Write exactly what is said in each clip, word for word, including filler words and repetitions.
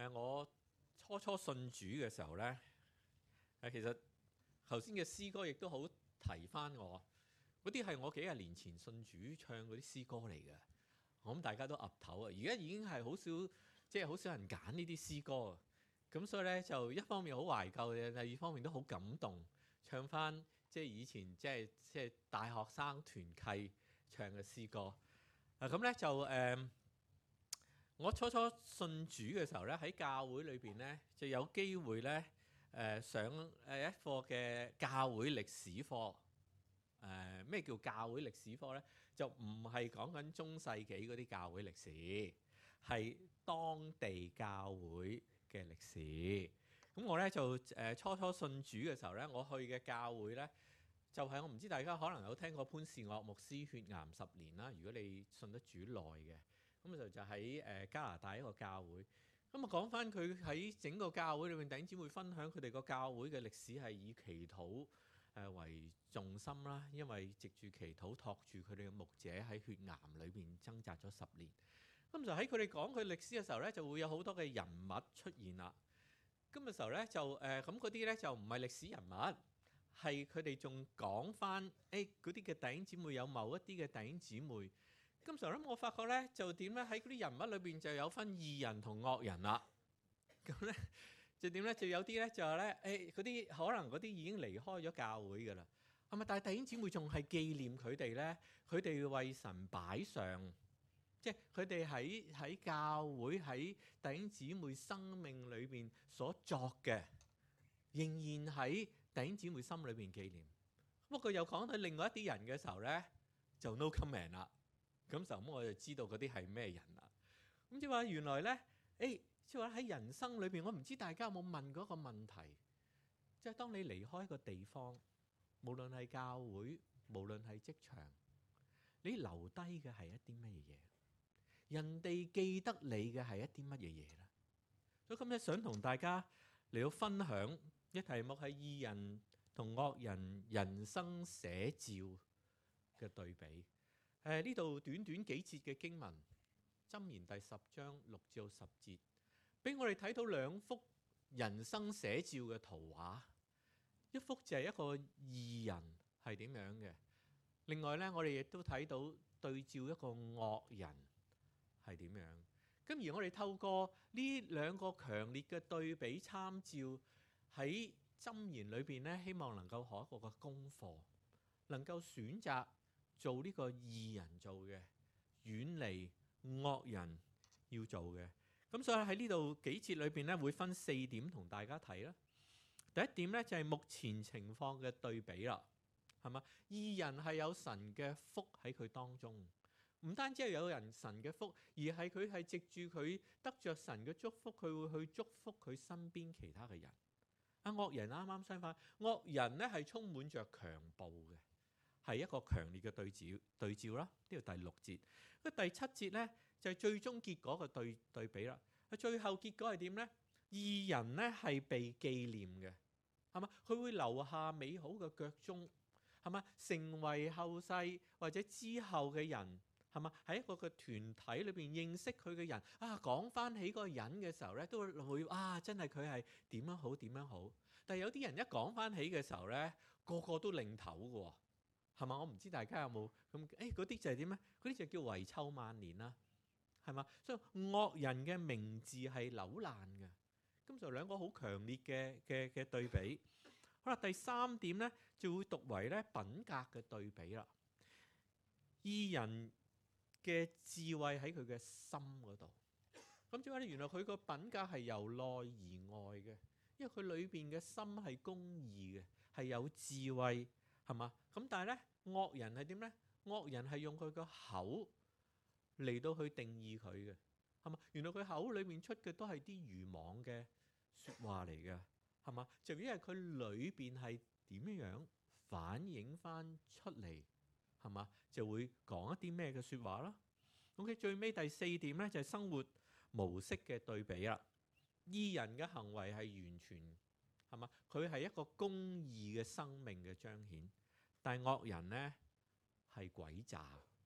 誒，我初初信主嘅時候呢，誒其實頭先嘅詩歌亦都好提翻我，嗰啲係我幾廿年前信主唱嗰啲詩歌嚟嘅。我諗大家都岌頭啊！而家已經係好少，即係好少人揀呢啲詩歌。咁所以呢，就一方面好懷舊嘅，第二方面都好感動，唱翻即係以前即係即係大學生團契唱嘅詩歌。啊咁呢就誒。呃我初初信主嘅時候咧，喺教會裏邊咧就有機會咧誒、呃、上誒一課嘅教會歷史課。誒咩叫教會歷史課咧？就唔係講緊中世紀嗰啲教會歷史，係當地教會嘅歷史。咁我咧就誒、呃、初初信主嘅時候咧，我去嘅教會咧就係、是、我唔知大家可能有聽過潘士岳牧師血癌十年啦。如果你信得主耐嘅。咁就就喺誒加拿大一個教會，咁啊講翻佢喺整個教會裏面，弟兄姊妹分享佢哋個教會嘅歷史係以祈禱誒為重心啦，因為藉住祈禱托住佢哋嘅牧者喺血癌裏邊掙扎咗十年。咁就喺佢哋講佢歷史嘅時候咧，就會有好多嘅人物出現啦。咁嘅時候咧就誒咁嗰啲咧就唔係歷史人物，係佢哋仲講翻誒嗰啲嘅弟兄姊妹有某一啲嘅弟兄姊妹。咁時候咧，我發覺咧就點咧喺嗰啲人物裏邊就有分義人同惡人啦。咁咧就點咧就有啲咧就係咧誒嗰啲可能嗰啲已經離開咗教會㗎啦，係咪？但係弟兄姊妹仲係紀念佢哋咧，佢哋為神擺上，即係佢哋喺喺教會喺弟兄姊妹生命裏邊所作嘅，仍然喺弟兄姊妹心裏邊紀念。不過又講到另外一啲人嘅時候咧，就 no comment 啦。咁就咁我就知道嗰啲係咩人啦。咁即係話原來咧，誒即係話喺人生裏邊，我唔知大家有冇問過一個問題，即係當你離開一個地方，無論係教會，無論係職場，你留低嘅係一啲乜嘢嘢？人哋記得你嘅係一啲乜嘢嘢咧？所以今日想同大家嚟到分享一題目係義人同惡人人生寫照嘅對比。誒呢度短短幾節嘅經文，箴言第十章六至到十節，俾我哋睇到兩幅人生寫照嘅圖畫。一幅就係一個義人係點樣嘅，另外呢，我哋亦都睇到對照一個惡人係點樣。咁而我哋透過呢兩個強烈嘅對比參照喺箴言裏邊呢，希望能夠學一個嘅功課，能夠選擇做呢個義人做嘅，遠離惡人要做嘅。咁所以喺呢度幾節裏邊咧，會分四點同大家睇啦。第一點咧就係目前情況嘅對比啦，係嘛？義人係有神嘅福喺佢當中，唔單止係有人神嘅福，而係佢係藉住佢得着神嘅祝福，佢會去祝福佢身邊其他嘅人。啊，惡人啱啱相反，惡人咧係充滿着強暴嘅。係一個強烈嘅對照對照啦。呢度第六節，咁第七節呢，就係、是、最終結果嘅對對比啦。最後結果係點呢？義人呢係被紀念嘅，係嘛？佢會留下美好嘅腳蹤，係嘛？成為後世或者之後嘅人，係嘛？喺一個嘅團體裏邊認識佢嘅人啊，講翻起嗰個人嘅時候呢，都會啊，真係佢係點樣好點樣好。但係有啲人一講翻起嘅時候呢，個個都擰頭嘅喎。係嘛？我唔知大家有冇咁誒？嗰啲就係點咧？嗰啲就叫遺臭萬年啦，係嘛？所以惡人嘅名字係朽爛嘅。咁就兩個好強烈嘅嘅嘅對比。好啦，第三點咧就會讀為咧品格嘅對比啦。義人嘅智慧喺佢嘅心嗰度。咁即係話咧，原來佢個品格係由內而外嘅，因為佢裏邊嘅心係公義嘅，係有智慧。係嘛？咁但係咧，惡人係點咧？惡人係用佢個口嚟到去定義佢嘅，係嘛？原來佢口裏面出嘅都係啲愚妄嘅説話嚟嘅，係嘛？就因為佢裏邊係點樣反映翻出嚟，係嘛？就會講一啲咩嘅説話啦。OK，最尾第四點咧就係生活模式嘅對比啦。義人嘅行為係完全。係嘛？佢係一個公義嘅生命嘅彰顯，但係惡人呢係詭詐，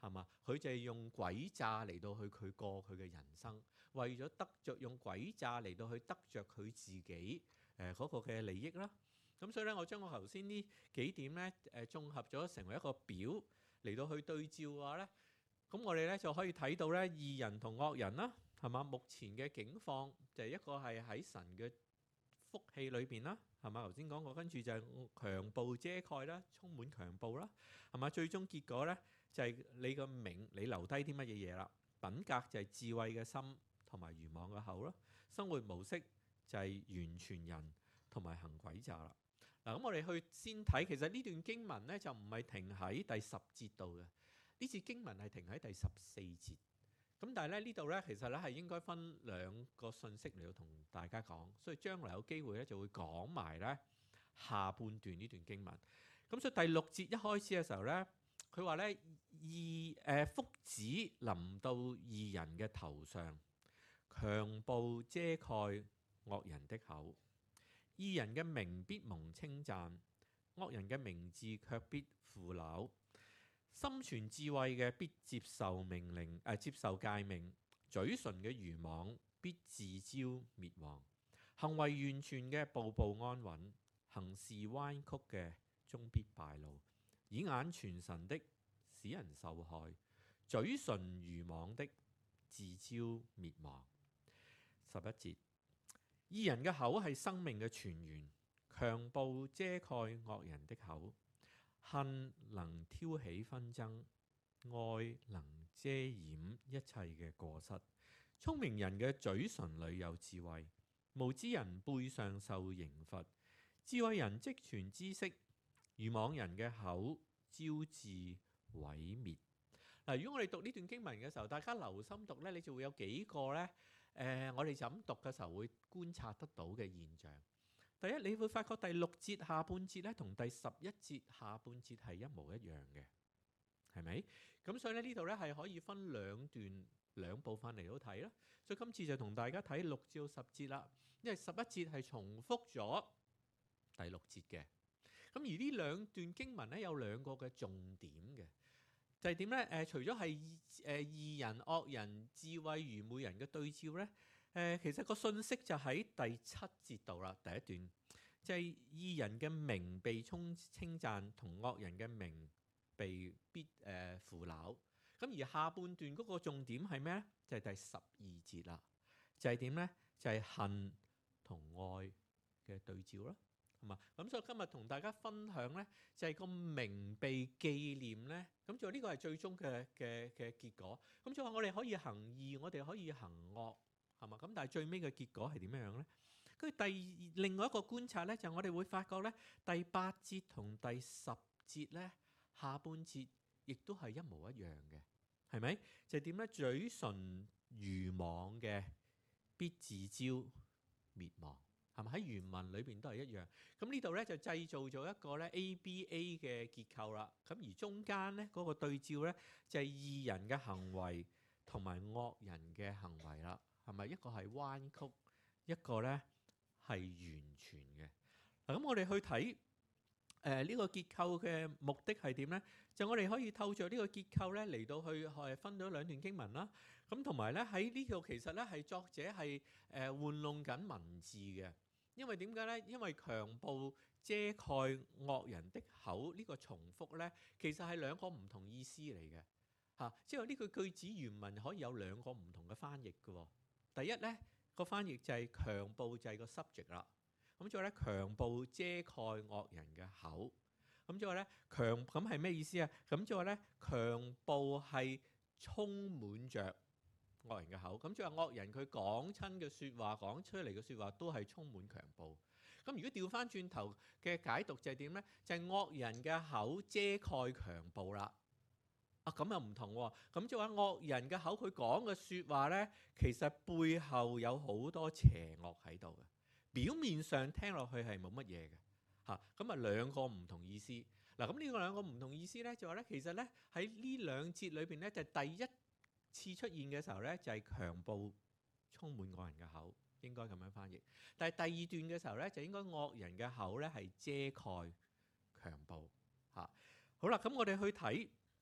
係嘛？佢就係用詭詐嚟到去佢過佢嘅人生，為咗得着用詭詐嚟到去得着佢自己誒嗰、呃嗰個嘅利益啦。咁所以咧，我將我頭先呢幾點咧誒綜合咗成為一個表嚟到去對照嘅話咧，咁我哋咧就可以睇到咧義人同惡人啦，係嘛？目前嘅境況就係一個係喺神嘅福氣裏邊啦，係嘛？頭先講過，跟住就係強暴遮蓋啦，充滿強暴啦，係嘛？最終結果咧就係你個名，你留低啲乜嘢嘢啦？品格就係智慧嘅心同埋愚妄嘅口咯。生活模式就係完全人同埋行詭詐啦。嗱，咁我哋去先睇，其實呢段經文咧就唔係停喺第十節度嘅，呢節經文係停喺第十四節。咁但係咧呢度咧其實咧係應該分兩個信息嚟到同大家講，所以將來有機會咧就會講埋咧下半段呢段經文。咁所以第六節一開始嘅時候咧，佢話咧義誒福祉臨到義人嘅頭上，強暴遮蓋惡人的口。義人嘅名必蒙稱讚，惡人嘅名字卻必腐朽。心存智慧嘅必接受命令，誒、呃、接受誡命。嘴唇嘅愚妄必自招滅亡。行為完全嘅步步安穩，行事彎曲嘅終必敗露。以眼傳神的使人受害，嘴唇愚妄的自招滅亡。十一節。義人嘅口係生命嘅泉源，強暴遮蓋惡人的口。恨能挑起紛爭，愛能遮掩一切嘅過失。聰明人嘅嘴唇裏有智慧，無知人背上受刑罰。智慧人積存知識，愚妄人嘅口招致毀滅。嗱，如果我哋讀呢段經文嘅時候，大家留心讀呢，你就會有幾個呢。誒、呃，我哋就咁讀嘅時候會觀察得到嘅現象。第一，你會發覺第六節下半節咧，同第十一節下半節係一模一樣嘅，係咪？咁所以咧呢度咧係可以分兩段兩部分嚟到睇啦。所以今次就同大家睇六至到十節啦，因為十一節係重複咗第六節嘅。咁而呢兩段經文咧有兩個嘅重點嘅。就係點咧？誒、呃，除咗係誒義人、惡人、智慧、愚昧人嘅對照咧，誒、呃，其實個信息就喺第七節度啦。第一段就係、是、義人嘅名被稱稱讚，同惡人嘅名被必誒、呃、腐朽。咁而下半段嗰個重點係咩咧？就係、是、第十二節啦。就係點咧？就係、是、恨同愛嘅對照啦。係嘛？咁所以今日同大家分享呢，就係個名被紀念呢。咁就呢個係最終嘅嘅嘅結果。咁就話我哋可以行義，我哋可以行惡，係嘛？咁但係最尾嘅結果係點樣呢？跟住第另外一個觀察呢，就係我哋會發覺呢，第八節同第十節呢，下半節亦都係一模一樣嘅，係咪？就係點呢？嘴唇愚妄嘅必自招滅亡。係咪喺原文裏邊都係一樣？咁呢度咧就製造咗一個咧 A B A 嘅結構啦。咁而中間咧嗰個對照咧就係義人嘅行為同埋惡人嘅行為啦。係咪一個係彎曲，一個咧係完全嘅？嗱，咁我哋去睇誒呢個結構嘅目的係點咧？就我哋可以透過呢個結構咧嚟到去係分咗兩段經文啦。咁同埋咧喺呢度其實咧係作者係誒玩弄緊文字嘅，因為點解咧？因為強暴遮蓋惡人的口呢個重複咧，其實係兩個唔同意思嚟嘅嚇。即係呢句句子原文可以有兩個唔同嘅翻譯嘅。第一咧個翻譯就係強暴就係個 subject 啦。咁之後咧強暴遮蓋惡人嘅口。咁之後咧強咁係咩意思啊？咁之後咧強暴係充滿着惡人嘅口，咁即係惡人佢講親嘅説話，講出嚟嘅説話都係充滿強暴。咁如果調翻轉頭嘅解讀就係點呢？就係、是、惡人嘅口遮蓋強暴啦。啊，咁又唔同喎。咁即係話惡人嘅口佢講嘅説話呢，其實背後有好多邪惡喺度嘅。表面上聽落去係冇乜嘢嘅嚇，咁啊兩個唔同意思。嗱，咁呢個兩個唔同意思呢，就話呢，其實呢喺呢兩節裏邊呢，就第一次出現嘅時候呢，就係強暴充滿惡人嘅口，應該咁樣翻譯。但係第二段嘅時候呢，就應該惡人嘅口呢係遮蓋強暴嚇。好啦，咁我哋去睇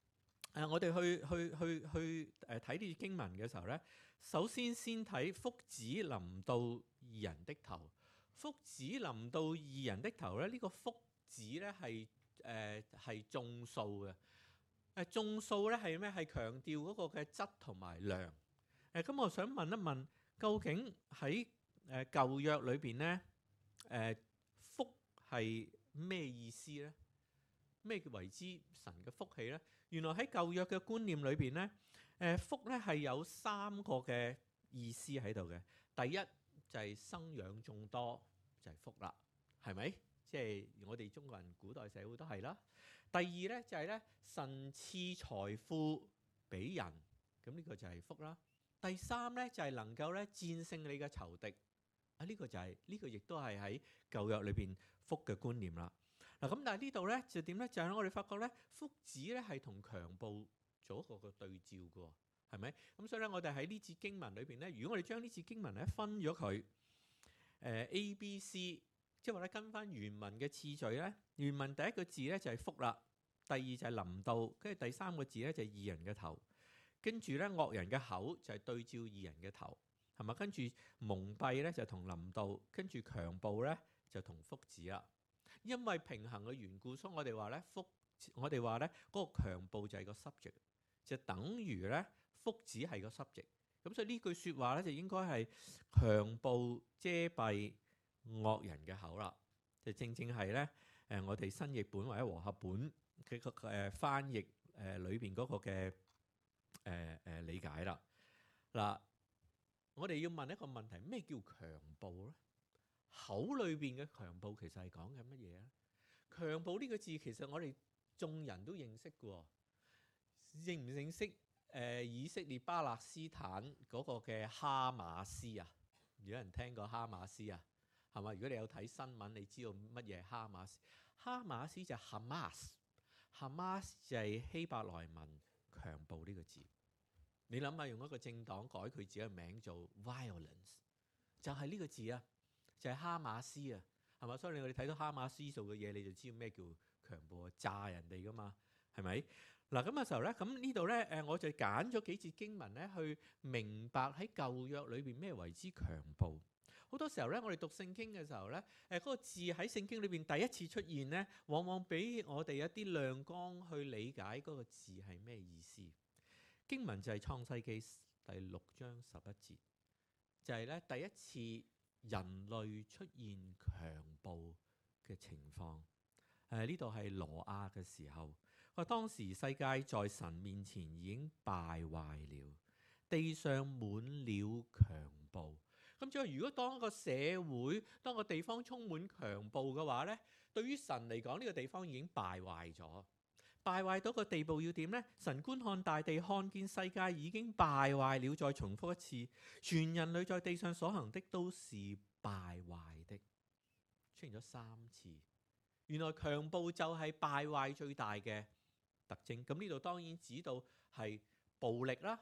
誒，我哋去去去去誒睇呢啲經文嘅時候咧，首先先睇福祉臨到義人的頭。福祉臨到義人的頭咧，呢、這個福祉咧係誒係眾數嘅。誒眾數咧係咩？係強調嗰個嘅質同埋量。誒咁，我想問一問，究竟喺誒舊約裏邊咧，誒福係咩意思咧？咩叫為之神嘅福氣咧？原來喺舊約嘅觀念裏邊咧，誒福咧係有三個嘅意思喺度嘅。第一就係生養眾多，就係福啦，係咪？即係我哋中國人古代社會都係啦。第二咧就係咧神賜財富俾人，咁呢個就係福啦。第三咧就係能夠咧戰勝你嘅仇敵，啊呢個就係呢個亦都係喺舊約裏邊福嘅觀念啦。嗱咁，但係呢度咧就點咧？就係我哋發覺咧，福祉咧係同強暴做一個個對照嘅喎，係咪？咁所以咧，我哋喺呢節經文裏邊咧，如果我哋將呢節經文咧分咗佢，誒 A、B、C， 即係話咧跟翻原文嘅次序咧，原文第一個字咧就係福啦，第二就係臨到，跟住第三個字咧就係義人嘅頭，跟住咧惡人嘅口就係對照義人嘅頭，係咪？跟住蒙蔽咧就同臨到，跟住強暴咧就同福祉啦。因為平衡嘅緣故，所以我哋話咧福，我哋話咧嗰個強暴就係個 subject，就等於咧福祉係個 subject。咁所以呢句説話咧就應該係強暴遮蔽惡人嘅口啦。就正正係咧誒，我哋新譯本或者和合本嘅個誒翻譯誒裏邊嗰個嘅誒誒理解啦。嗱，我哋要問一個問題：咩叫強暴咧？口裏邊嘅強暴其實係講緊乜嘢咧？強暴呢個字其實我哋眾人都認識嘅，認唔認識？誒、呃，以色列巴勒斯坦嗰個嘅哈馬斯啊，有人聽過哈馬斯啊？係嘛？如果你有睇新聞，你知道乜嘢哈馬斯？哈馬斯就係 Hamas，Hamas 就係希伯來文強暴呢個字。你諗下，用一個政黨改佢自己嘅名做 Violence， 就係呢個字啊！就係哈馬斯啊，係嘛？所以你我哋睇到哈馬斯做嘅嘢，你就知道咩叫強暴啊，炸人哋噶嘛，係咪？嗱咁嘅時候咧，咁呢度咧誒，我就揀咗幾節經文咧，去明白喺舊約裏邊咩為之強暴。好多時候咧，我哋讀聖經嘅時候咧，誒嗰個字喺聖經裏邊第一次出現咧，往往俾我哋一啲亮光去理解嗰個字係咩意思。經文就係創世記第六章十一節，就係咧第一次人類出現強暴嘅情況。誒呢度係挪亞嘅時候，話當時世界在神面前已經敗壞了，地上滿了強暴。咁即係如果當個社會、當個地方充滿強暴嘅話呢，對於神嚟講，呢個地方已經敗壞咗。敗壞到個地步要點呢？神觀看大地，看見世界已經敗壞了。再重複一次，全人類在地上所行的都是敗壞的。出現咗三次，原來強暴就係敗壞最大嘅特徵。咁呢度當然指到係暴力啦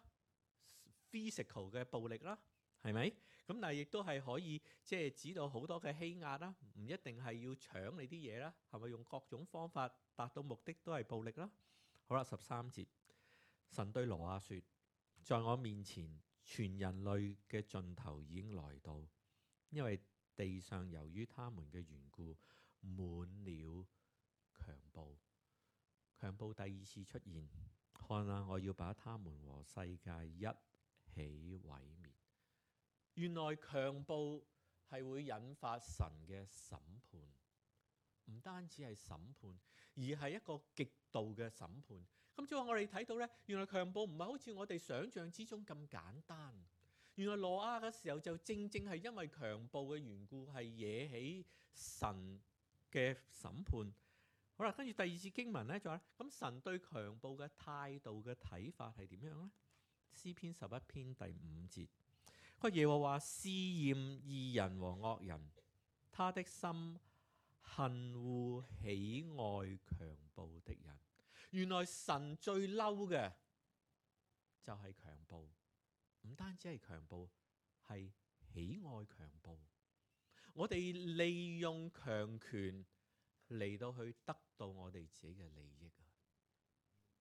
，physical 嘅暴力啦，係咪？咁但係亦都係可以即係指到好多嘅欺壓啦，唔一定係要搶你啲嘢啦，係咪？用各種方法達到目的都係暴力啦。好啦，十三節，神對挪亞說：在我面前，全人類嘅盡頭已經來到，因為地上由於他們嘅緣故滿了強暴。強暴第二次出現，看啊，我要把他們和世界一起毀滅。原來強暴係會引發神嘅審判，唔單止係審判，而係一個極度嘅審判。咁即係話我哋睇到呢，原來強暴唔係好似我哋想象之中咁簡單。原來挪亞嘅時候就正正係因為強暴嘅緣故，係惹起神嘅審判。好啦，跟住第二節經文呢，就話咁神對強暴嘅態度嘅睇法係點樣呢？詩篇十一篇第五節。個耶和華試驗義人和惡人，他的心恨惡喜愛強暴的人。原來神最嬲嘅就係強暴，唔單止係強暴，係喜愛強暴。我哋利用強權嚟到去得到我哋自己嘅利益啊！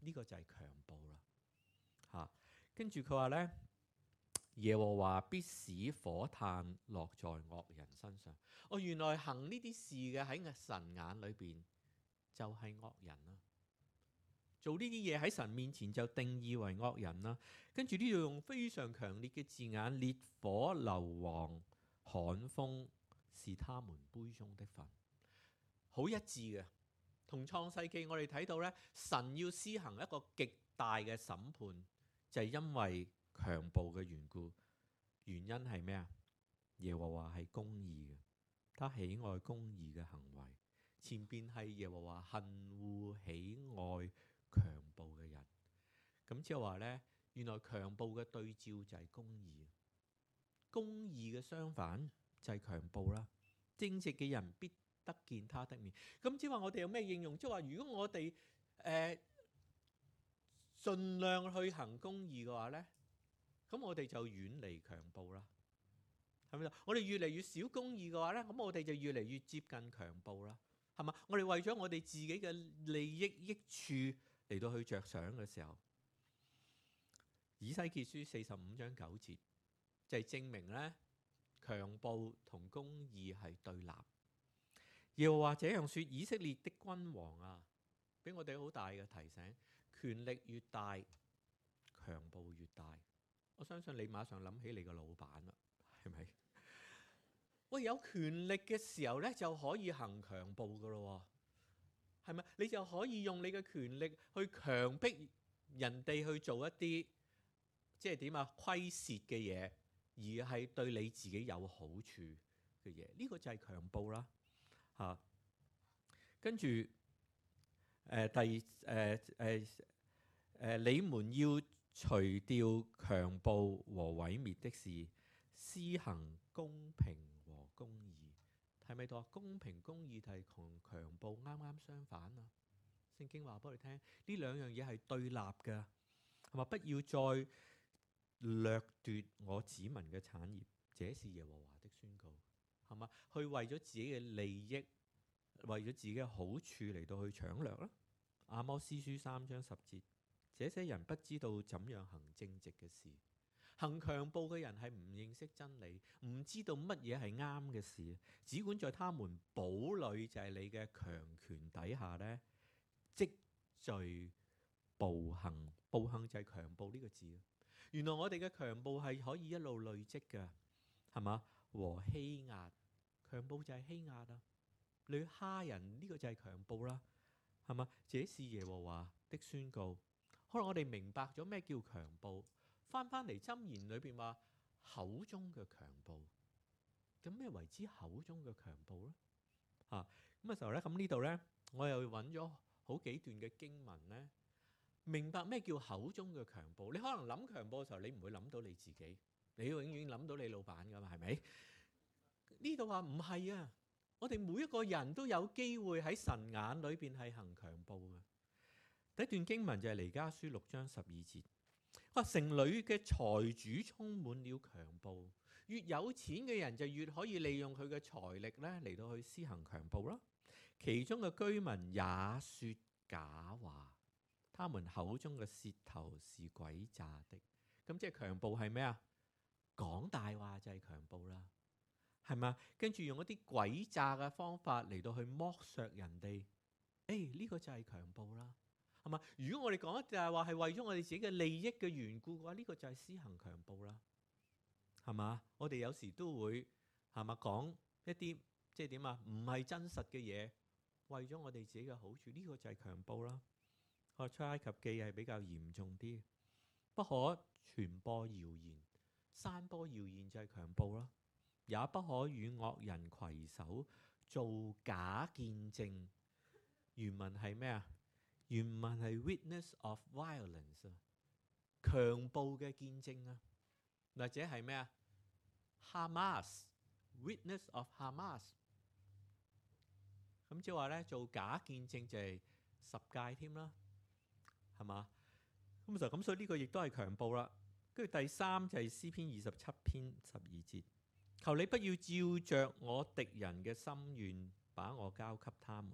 呢個就係強暴啦。嚇，跟住佢話咧，耶和華必使火炭落在惡人身上。哦，原來行呢啲事嘅喺神眼裏邊就係惡人啦。做呢啲嘢喺神面前就定義為惡人啦。跟住呢度用非常強烈嘅字眼，烈火、硫磺、旱風是他們杯中的分，好一致嘅。同創世記我哋睇到咧，神要施行一個極大嘅審判，就係因為強暴嘅緣故。原因係咩啊？耶和華係公義嘅，他喜愛公義嘅行為。前邊係耶和華恨惡喜愛強暴嘅人。咁即係話咧，原來強暴嘅對照就係公義，公義嘅相反就係強暴啦。正直嘅人必得見他的面。咁即係話我哋有咩應用？即係話如果我哋誒盡量去行公義嘅話咧，咁我哋就遠離強暴啦，係咪？我哋越嚟越少公義嘅話咧，咁我哋就越嚟越接近強暴啦，係嘛？我哋為咗我哋自己嘅利益益處嚟到去着想嘅時候，以西結書四十五章九節就係證明咧，強暴同公義係對立。耶和華這樣說：以色列的君王啊，俾我哋好大嘅提醒，權力越大，強暴越大。我相信你馬上諗起你個老闆啦，係咪？喂，有權力嘅時候咧，就可以行強暴噶咯，係咪？你就可以用你嘅權力去強迫人哋去做一啲即係點啊虧蝕嘅嘢，而係對你自己有好處嘅嘢。呢個就係強暴啦。嚇、啊，跟住誒、呃、第誒誒誒，你們要除掉強暴和毀滅的事，施行公平和公義。係咪到啊？公平公義係同強暴啱啱相反啊！聖經話俾我哋聽，呢兩樣嘢係對立嘅，係嘛？不要再掠奪我子民嘅產業，這是耶和華的宣告，係嘛？去為咗自己嘅利益，為咗自己嘅好處嚟到去搶掠啦。阿摩司書三章十節。這些人不知道怎樣行正直嘅事，行強暴嘅人係唔認識真理，唔知道乜嘢係啱嘅事，只管在他們堡壘，就係你嘅強權底下呢，積聚暴行。暴行就係強暴呢個字。原來我哋嘅強暴係可以一路累積嘅，係嘛？和欺壓，強暴就係欺壓啊！你去蝦人，呢個就係強暴啦，係嘛？這是耶和華的宣告。可能我哋明白咗咩叫強暴，翻翻嚟箴言裏邊話口中嘅強暴，咁咩為之口中嘅強暴咧？嚇咁嘅時候咧，咁呢度咧，我又揾咗好幾段嘅經文咧，明白咩叫口中嘅強暴。你可能諗強暴嘅時候，你唔會諗到你自己，你永遠諗到你老闆噶嘛，係咪？呢度話唔係啊，我哋每一個人都有機會喺神眼裏邊係行強暴嘅。第一段經文就係彌迦書六章十二節，話城裏嘅財主充滿了強暴，越有錢嘅人就越可以利用佢嘅財力咧嚟到去施行強暴啦。其中嘅居民也說假話，他們口中嘅舌頭是詭詐的。咁即係強暴係咩啊？講大話就係強暴啦，係嘛？跟住用一啲詭詐嘅方法嚟到去剝削人哋，誒呢個就係強暴啦。係嘛？如果我哋講就係話係為咗我哋自己嘅利益嘅緣故嘅話，呢個就係施行強暴啦。係嘛？我哋有時都會係嘛講一啲即係點啊？唔係真實嘅嘢，為咗我哋自己嘅好處，呢個就係強暴啦。我出埃及記係比較嚴重啲，不可傳播謠言，散播謠言就係強暴啦。也不可與惡人攜手做假見證。原文係咩啊？原文係 witness of violence， 強暴嘅見證啊，或者係咩啊 ？Hamas witness of Hamas， 咁即係話咧做假見證就係十戒添啦，係嘛？咁就咁，所以呢個亦都係強暴啦。跟住第三就係詩篇二十七篇十二節，求你不要照着我敵人嘅心願把我交給他們，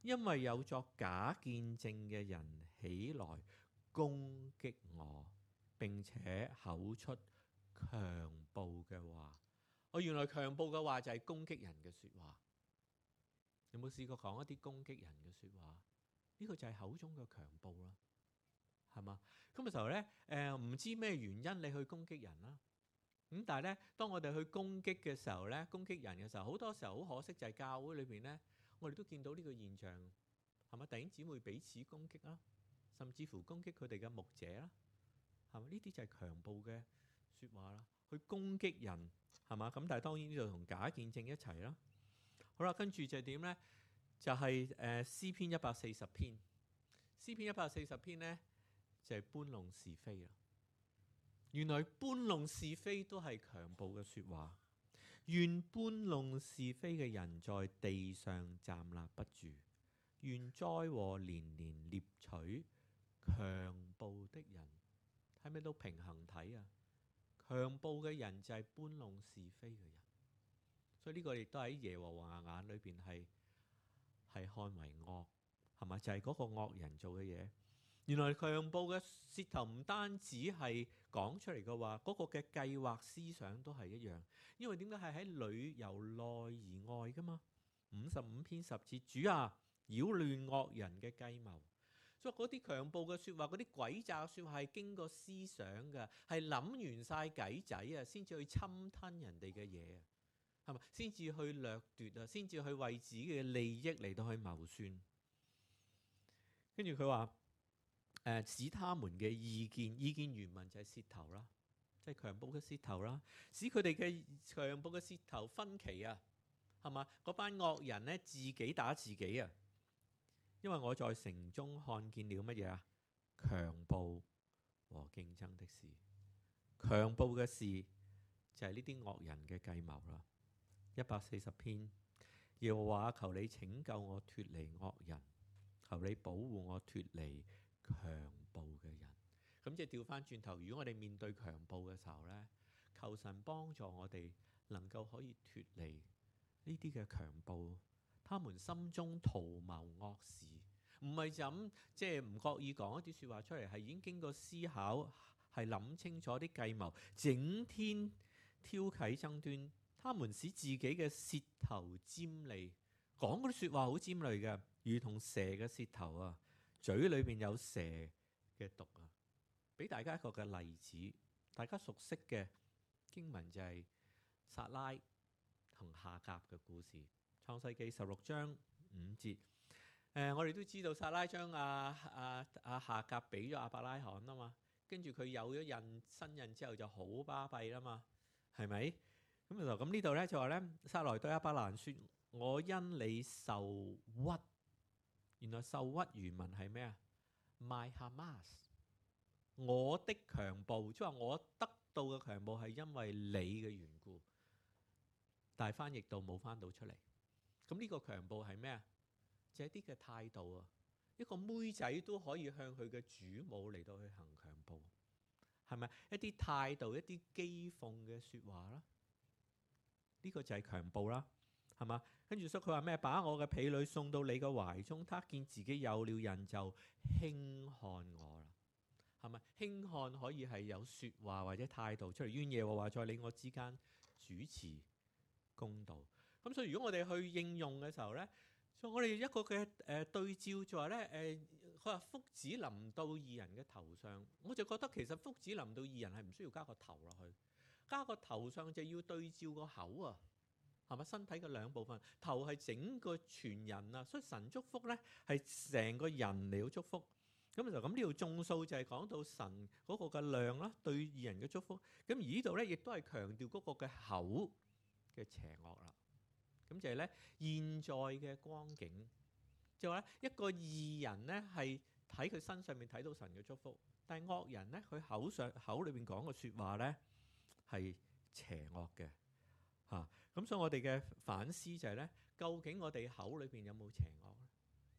因為有作假見證嘅人起來攻擊我，並且口出強暴嘅話。我原來強暴嘅話就係攻擊人嘅説話。有冇試過講一啲攻擊人嘅説話？呢個就係口中嘅強暴啦，係嘛？咁嘅時候呢，誒唔知咩原因你去攻擊人啦。咁但係咧，當我哋去攻擊嘅時候咧，攻擊人嘅時候，好多時候好可惜就係教會裏邊咧，我哋都見到呢個現象，係咪？弟兄姊妹彼此攻擊啦，甚至乎攻擊佢哋嘅牧者啦，係咪？呢啲就係強暴嘅説話啦，去攻擊人，係嘛？咁但係當然呢度同假見證一齊啦。好啦，跟住就係點咧？就係誒詩篇一百四十篇，詩篇一百四十篇咧就係搬弄是非啦。原來搬弄是非都係強暴嘅説話。願搬弄是非嘅人在地上站立不住，願災禍連連獵取強暴的人。係咪都平衡睇啊？強暴嘅人就係搬弄是非嘅人，所以呢個亦都喺耶和華眼裏邊係係看為惡，係咪？就係、是、嗰個惡人做嘅嘢。原來強暴嘅舌頭唔單止係講出嚟嘅話，嗰、那個嘅計劃思想都係一樣。因為點解係喺裏由內而外噶嘛？五十五篇十節，主啊，擾亂惡人嘅計謀。所以嗰啲強暴嘅説話，嗰啲詭詐説話係經過思想嘅，係諗完晒計仔啊，先至去侵吞人哋嘅嘢啊，係咪？先至去掠奪啊，先至去為自己嘅利益嚟到去謀算。跟住佢話。誒、呃、使他們嘅意見，意見原文就係舌頭啦，即係強暴嘅舌頭啦，使佢哋嘅強暴嘅舌頭分歧啊，係嘛？嗰班惡人呢，自己打自己啊，因為我在城中看見了乜嘢啊？強暴和競爭的事，強暴嘅事就係呢啲惡人嘅計謀啦。一百四十篇，耶和華，求你拯救我脫離惡人，求你保護我脫離強暴嘅人。咁即係調翻轉頭，如果我哋面對強暴嘅時候呢，求神幫助我哋能夠可以脫離呢啲嘅強暴。他們心中圖謀惡事，唔係就咁即係唔覺意講一啲説話出嚟，係已經經過思考，係諗清楚啲計謀，整天挑起爭端。他們使自己嘅舌頭尖利，講嗰啲説話好尖利嘅，如同蛇嘅舌頭啊！嘴裏邊有蛇嘅毒啊！俾大家一個嘅例子，大家熟悉嘅經文就係撒拉同夏甲嘅故事，創世記十六章五節。誒、呃，我哋都知道撒拉將阿阿阿夏甲俾咗亞伯拉罕啊嘛，跟住佢有咗印新印之後就好巴閉啦嘛，係咪？咁就咁呢度咧就話咧，撒來對亞伯蘭説：我因你受屈。原來受屈原文係咩啊 ？My Hamas， 我的強暴，即係話我得到嘅強暴係因為你嘅緣故。但係翻譯到冇翻到出嚟。咁呢個強暴係咩啊？就係啲嘅態度啊！一個妹仔都可以向佢嘅主母嚟到去行強暴，係咪？一啲態度，一啲譏諷嘅説話啦。呢個就係強暴啦，係嘛？跟住所以佢話咩？把我嘅婢女送到你嘅懷中，他見自己有了孕就輕看我啦，係咪？輕看可以係有説話或者態度出嚟，願耶和華在你我之間主持公道。咁所以如果我哋去應用嘅時候咧，所以我哋一個嘅誒、呃、對照就話咧誒，佢話福祉臨到義人嘅頭上，我就覺得其實福祉臨到義人係唔需要加個頭落去。加個頭上就要對照個口啊，係咪？身體嘅兩部分，頭係整個全人啊，所以神祝福咧係成個人嚟到祝福。咁就咁呢度眾數就係講到神嗰個嘅量啦，對義人嘅祝福。咁而呢度咧亦都係強調嗰個嘅口嘅邪惡啦。咁就係咧現在嘅光景，就話咧一個義人咧係喺佢身上面睇到神嘅祝福，但係惡人咧佢口上口裏邊講嘅説話咧係邪惡嘅嚇，咁、啊、所以我哋嘅反思就係、是、咧，究竟我哋口裏邊有冇邪惡咧？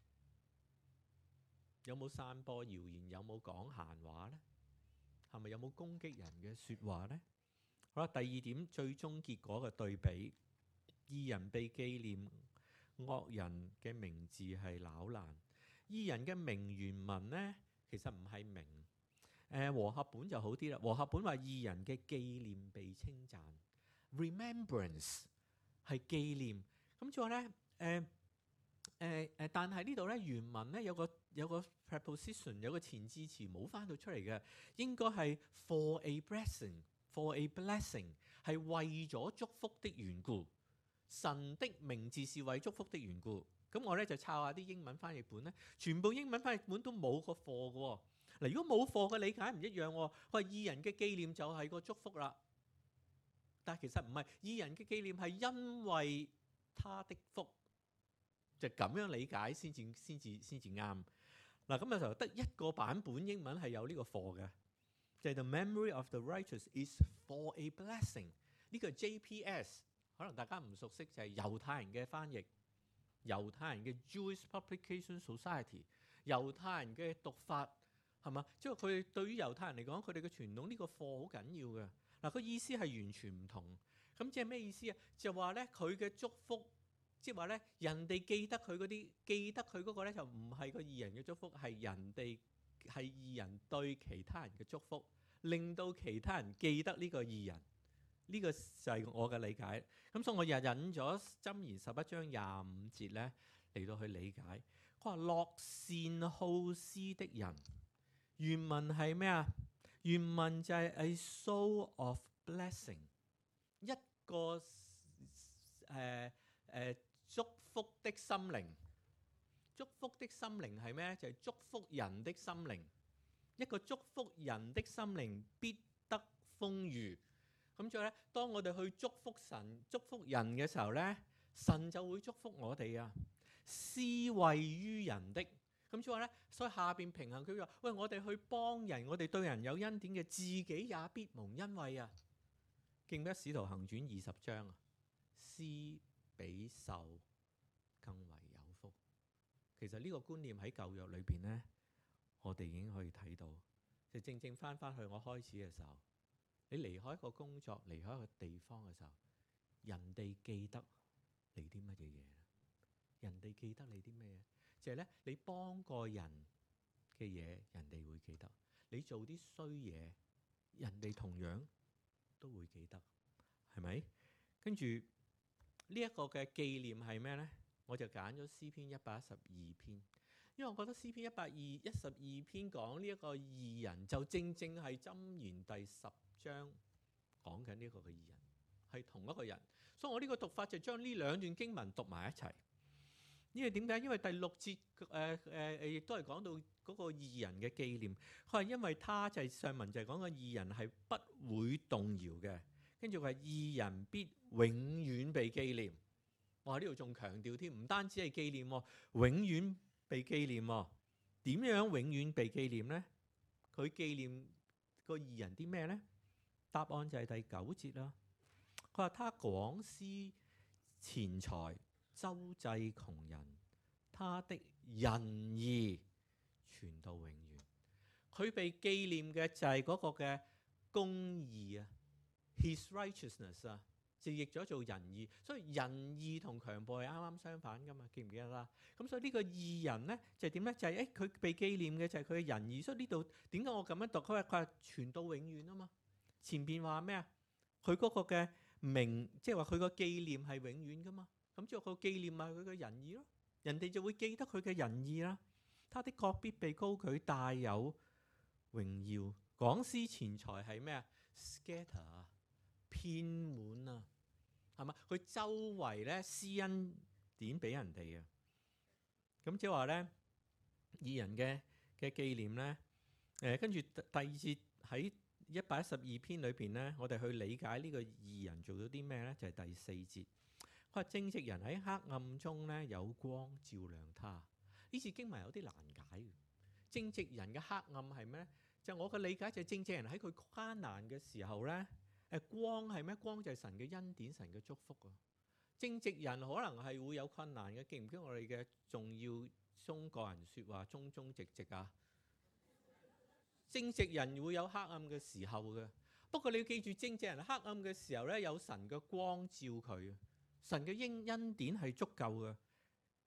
有冇散播謠言？有冇講閒話咧？係咪有冇攻擊人嘅説話咧？好啦，第二點最終結果嘅對比，義人被紀念， 惡人嘅名字係朽爛。義人嘅名原文呢，其實唔係名。誒、呃、和合本就好啲啦。和合本話義人嘅紀念被稱讚 ，remembrance 係紀念。咁就話咧，誒誒誒，但係呢度咧原文咧有個有個 preposition 有個前置詞冇翻到出嚟嘅，應該係 for a blessing，for a blessing 係為咗祝福的緣故。神的名字是為祝福的緣故。咁我咧就抄下啲英文翻譯本咧，全部英文翻譯本都冇個 for 嘅。嗱，如果冇 for 嘅理解唔一樣喎。佢話義人嘅紀念就係個祝福啦，但係其實唔係，義人嘅紀念係因為他的福，就咁樣理解先至先至先至啱。嗱，咁有時候得一個版本英文係有呢個 for 嘅，就係 The memory of the righteous is for a blessing。呢個 J P S 可能大家唔熟悉，就係猶太人嘅翻譯。猶太人嘅 Jewish Publication Society， 猶太人嘅讀法係嘛？即係佢對於猶太人嚟講，佢哋嘅傳統呢個課好緊要嘅。嗱，個意思係完全唔同。咁即係咩意思啊？就話咧，佢嘅祝福，即係話咧，人哋記得佢嗰啲，記得佢嗰個咧，就唔係個義人嘅祝福，係人哋係義人對其他人嘅祝福，令到其他人記得呢個義人。呢個就係我嘅理解。咁所以我又引咗箴言十一章廿五節咧嚟到去理解。佢話樂善好施的人，原文係咩啊？原文就係 a soul of blessing， 一個誒誒、呃呃、祝福的心靈。祝福的心靈係咩？就係、是、祝福人的心靈。一個祝福人的心靈必得豐裕。咁之後咧，當我哋去祝福神、祝福人嘅時候咧，神就會祝福我哋啊。施惠於人的，咁之後咧，所以下邊平衡佢話：喂，我哋去幫人，我哋對人有恩典嘅，自己也必蒙恩惠啊。記唔記得《使徒行傳》二十章啊？施比受更為有福。其實呢個觀念喺舊約裏邊咧，我哋已經可以睇到。就正正翻翻去我開始嘅時候。你離開一個工作，離開一個地方嘅時候，人哋記得你啲乜嘢嘢？人哋記得你啲咩？就係咧，你幫過人嘅嘢，人哋會記得；你做啲衰嘢，人哋同樣都會記得，係咪？跟住呢一個嘅紀念係咩咧？我就揀咗詩篇一百一十二篇，因為我覺得詩篇一百一十二篇講呢一個義人，就正正係箴言第十章講緊呢個嘅義人係同一個人，所以我呢個讀法就將呢兩段經文讀埋一齊。因為點解？因為第六節誒誒誒，亦都係講到嗰個義人嘅紀念。佢話因為他就係、是、上文就係講個義人係不會動搖嘅，跟住佢係義人必永遠被紀念。哇！呢度仲強調添，唔單止係紀念，永遠被紀念。點樣永遠被紀念呢？佢紀念個義人啲咩呢？答案就係第九節啦。佢話他廣施錢財，周濟窮人，他的仁義傳到永遠。佢被紀念嘅就係嗰個嘅公義啊 ，His righteousness 啊，就譯咗做仁義。所以仁義同強暴係啱啱相反噶嘛，記唔記得啦？咁所以呢個義人咧就係點咧？就係誒佢被紀念嘅就係佢嘅仁義。所以呢度點解我咁樣讀？佢話佢話傳到永遠啊嘛。前邊話咩啊？佢嗰個嘅名，即係話佢個紀念係永遠噶嘛。咁之後佢紀念咪佢嘅仁義咯，人哋就會記得佢嘅仁義啦。他的國必被高舉，大有榮耀。廣施錢財係咩啊 ？scatter 啊，遍滿啊，係嘛？佢周圍咧施恩典俾人哋啊。咁即係話咧，義人嘅嘅紀念咧，誒跟住第二節喺一百一十二篇裏邊咧，我哋去理解呢個義人做咗啲咩咧？就係、是、第四節。佢話正直人喺黑暗中咧有光照亮他。呢次經文有啲難解嘅。正直人嘅黑暗係咩？就我嘅理解就係正直人喺佢艱難嘅時候咧，誒光係咩？光就係神嘅恩典、神嘅祝福啊。正直人可能係會有困難嘅，記唔記得我哋嘅重要中國人説話忠忠直直啊？正直人會有黑暗嘅時候嘅，不過你要記住，正直人黑暗嘅時候咧，有神嘅光照佢。神嘅恩恩典係足夠嘅，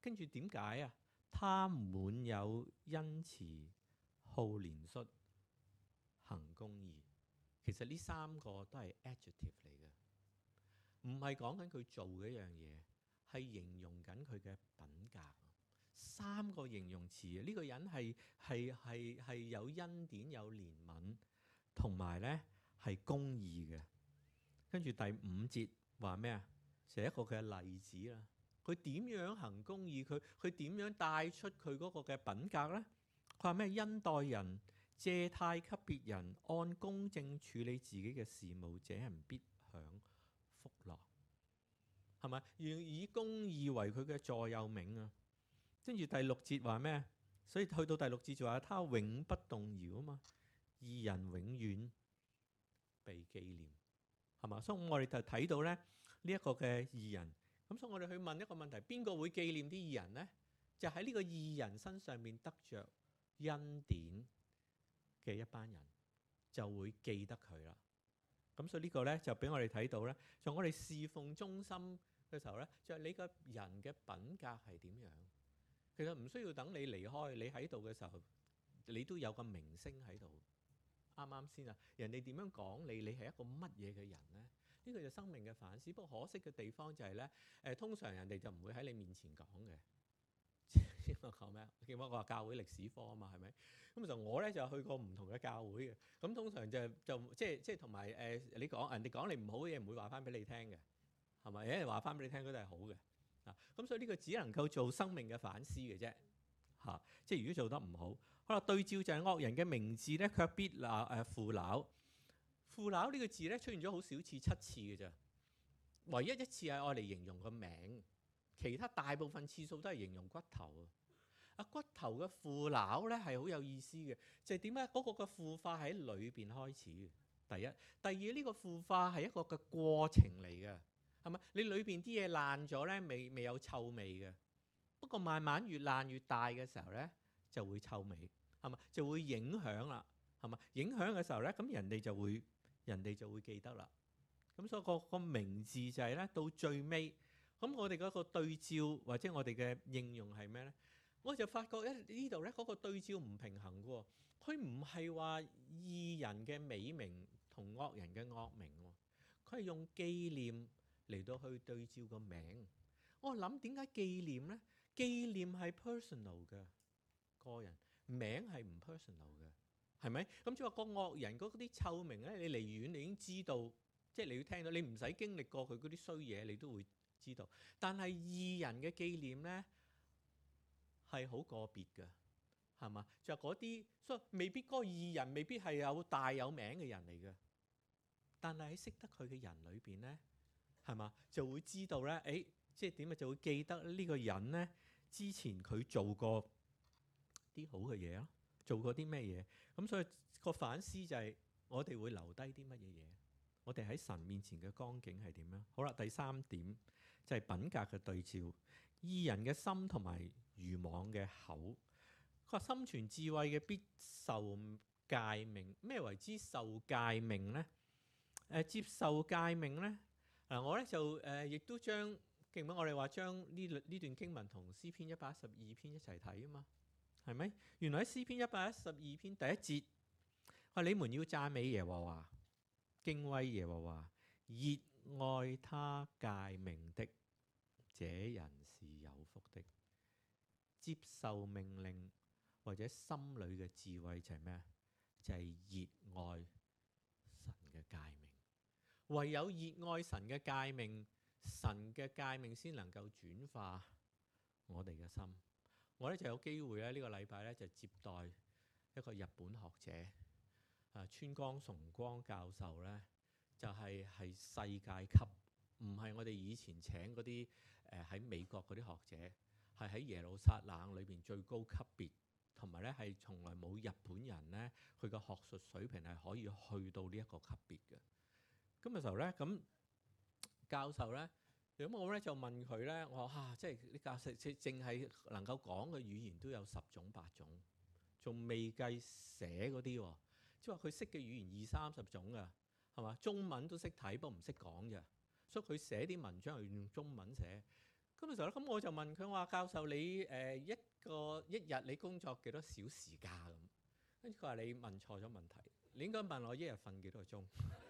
跟住點解啊？他滿有恩慈、好憐恤、行公義。其實呢三個都係 adjective 嚟嘅，唔係講緊佢做嘅一樣嘢，係形容緊佢嘅品格。三個形容詞啊！呢個人係係係係有恩典、有憐憫，同埋咧係公義嘅。跟住第五節話咩啊？就係一個嘅例子啦。佢點樣行公義？佢佢點樣帶出佢嗰個嘅品格咧？佢話咩？恩待人，借貸給別人，按公正處理自己嘅事務，這人必享福樂。係咪？要以公義為佢嘅座右銘啊！跟住第六節話咩？所以去到第六節就話他永不動搖啊嘛，義人永遠被紀念，係嘛？所以我哋就睇到咧呢一個嘅義人。咁所以我哋去問一個問題：邊個會紀念啲義人呢？就喺呢個義人身上面得着恩典嘅一班人就會記得佢啦。咁所以呢個咧就俾我哋睇到咧，就我哋侍奉中心嘅時候咧，就係你個人嘅品格係點樣？其實唔需要等你離開，你喺度嘅時候，你都有個名聲喺度。啱啱先啊？人哋點樣講你？你係一個乜嘢嘅人呢？呢個就生命嘅反思。不過可惜嘅地方就係咧，誒通常人哋就唔會喺你面前講嘅。知我講咩？記唔記得我話教會歷史科啊嘛？係咪？咁就我咧就去過唔同嘅教會嘅。咁通常就就即係即係同埋誒，你講人哋講你唔好嘅嘢，唔會話翻俾你聽嘅，係咪？有人話翻俾你聽嗰啲係好嘅。咁、啊、所以呢個只能夠做生命嘅反思嘅啫，嚇、啊！即係如果做得唔好，可能對照就係惡人嘅名字咧，卻必鬧誒腐朽。腐朽呢個字咧出現咗好少次，七次嘅啫，唯一一次係愛嚟形容個名，其他大部分次數都係形容骨頭啊。骨頭嘅腐朽咧係好有意思嘅，就係點解嗰個嘅腐化喺裏邊開始？第一，第二呢、呢個腐化係一個嘅過程嚟嘅。係咪？你裏邊啲嘢爛咗咧，未未有臭味嘅。不過慢慢越爛越大嘅時候咧，就會臭味，係咪？就會影響啦，係咪？影響嘅時候咧，咁人哋就會人哋就會記得啦。咁所以個個名字就係咧，到最尾，咁我哋嗰個對照或者我哋嘅應用係咩咧？我就發覺咧呢度咧嗰個對照唔平衡嘅喎。佢唔係話義人嘅美名同惡人嘅惡名喎，佢係用紀念嚟到去對照個名。我諗點解紀念呢？紀念係 personal 嘅，個人名係唔 personal 嘅，係咪？咁即係話個惡人嗰啲臭名咧，你離遠你已經知道，即係你要聽到，你唔使經歷過佢嗰啲衰嘢，你都會知道。但係義人嘅紀念呢係好個別嘅，係嘛？就嗰啲，所以未必嗰個義人未必係有大有名嘅人嚟嘅，但係喺識得佢嘅人裏邊呢，係嘛，就會知道咧，誒，即係點啊？就會記得呢個人咧，之前佢做過啲好嘅嘢咯，做過啲咩嘢？咁所以個反思就係我哋會留低啲乜嘢嘢？我哋喺神面前嘅光景係點樣？好啦，第三點就係品格嘅對照，義人嘅心同埋愚妄嘅口。佢話心存智慧嘅必受誡命。咩為之受誡命咧？誒、呃，接受誡命咧？嗱、啊，我咧就誒，亦、呃、都將記唔記得我哋話將呢呢段經文同詩篇一百一十二篇一齊睇啊嘛，係咪？原來喺詩篇一百一十二篇第一節，話你們要讚美耶和華，敬畏耶和華，熱愛他誡命的，這人是有福的。接受命令或者心裏嘅智慧就係咩？就係、是、熱愛神嘅誡命。唯有熱愛神嘅誡命，神嘅誡命先能夠轉化我哋嘅心。我咧就有機會咧，呢個禮拜咧就接待一個日本學者啊，川江崇光教授咧，就係、是、係世界級，唔係我哋以前請嗰啲誒喺美國嗰啲學者，係喺耶路撒冷裏邊最高級別，同埋咧係從來冇日本人咧，佢個學術水平係可以去到呢一個級別嘅。咁嘅時候咧，咁教授咧，咁我咧就問佢咧，我話嚇、啊，即係啲教授淨淨係能夠講嘅語言都有十種八種，仲未計寫嗰啲喎，即係話佢識嘅語言二三十種㗎，係嘛？中文都識睇，不過唔識講啫。所以佢寫啲文章係用中文寫。 咁嘅時候咧，咁我就問佢話：教授你誒、呃、一個一日你工作幾多小時㗎？咁跟住佢話你問錯咗問題，你應該問我一日瞓幾多個鐘。